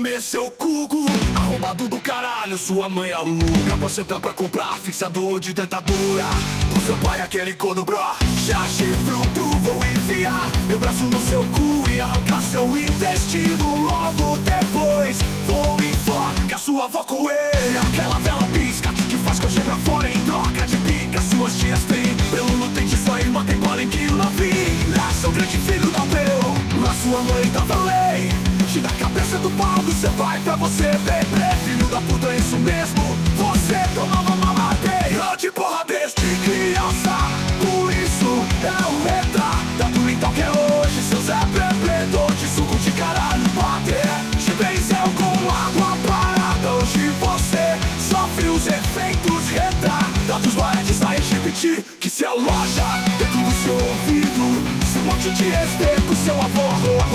comer seu cuco. Arrombado do caralho, sua mãe aluga. Você tá pra comprar fixador de dentadura. O seu pai aquele corno bro. Já chifrudo, vou enfiar meu braço no seu cu e arrancar seu intestino. Logo depois vou enforcar sua avó com ele. Aquela vela pisca que faz coxa pra fora em troca de pica. Suas tias têm pelo no dente, sua irmã tem bola em que na vida. Seu grande filho não deu, a sua mãe dava lei. Tira a cabeça do pau do seu pai pra você beber. Filho da puta, é isso mesmo, você tomava mamadeira de porra deste criança. Por isso é o retardado então que é hoje seu Zé Bebedor de suco de caralho. Bater de benzel com água parada. Hoje você sofre os efeitos retardados. Vai de sair GPT que se aloja dentro do seu ouvido. Se um monte de esterco, seu avô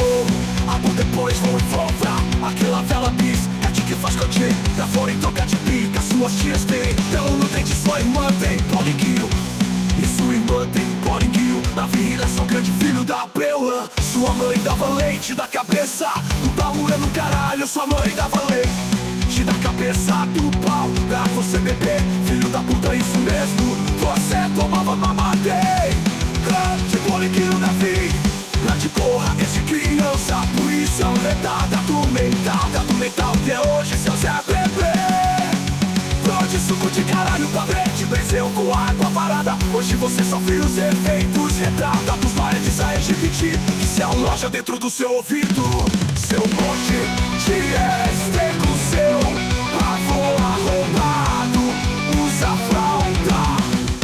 depois vou envolver aquela vela bis. É de que faz cotinho pra fora em troca de pica. Suas tias têm pelo no dente, sua irmã tem polinguinho. E sua irmã tem polinguinho. Na vila são grande filho da Beula. Sua mãe dava leite da cabeça do baú é no caralho. Sua mãe dava leite da cabeça do pau pra você beber. Filho da puta, isso mesmo, você tomava mamadeira de polinguinho na vida. Grande porra, esse criança, por isso é um retardado mental que é hoje seu Zé Bebê. Pronto, suco de caralho pra frente, benzeu com água parada. Hoje você sofre os efeitos retardados. Vai de sair GPT que se aloja dentro do seu ouvido. Seu monte de esterco, seu avô arrombado usa fralda.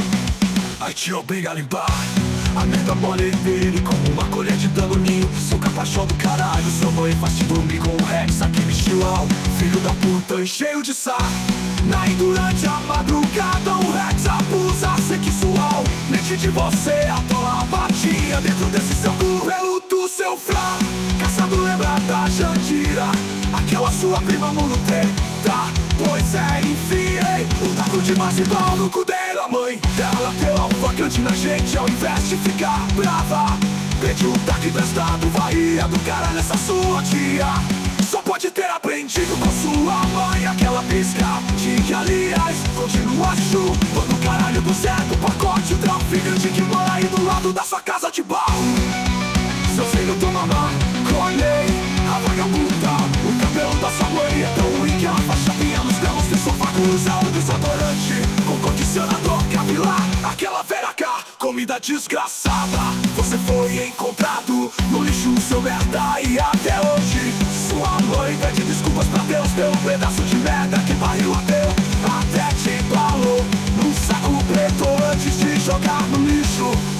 Aí te obriga a limpar a merda mole dele como uma colher de danoninho. Seu capachão do caralho, sua mãe faz te dormir com o Rex, aquele chihuahua, filho da puta e cheio de sarro. Naí durante a madrugada, o Rex abusa sexual. Mente de você, atola a batinha dentro desse seu cu. Pelo do seu flá, caçado lembra da Jandira, aquela sua prima monoteta. Pois é, enfiei o taco de marzipan no cu dela, mãe dela pela vacante na gente ao invés de ficar brava. Pede um taco emprestado, Bahia do caralho, essa sua tia só pode ter aprendido com sua mãe. Aquela pisca de que aliás continua chupando o caralho do Zé do pacote. O traficante que mora aí do lado da sua casa de barro. Seu filho toma maconha, a vagabunda. O cabelo da sua mãe é tão ruim que ela faz chapinha nos grãos do sofá. Usa o desodorante com condicionador capilar. Aquela vera cá, comida desgraçada. Você foi encontrado no lixo, seu merda. E até hoje sua mãe pede desculpas pra Deus pelo pedaço de merda que barril ateu. Até te embalou num saco preto antes de jogar no lixo.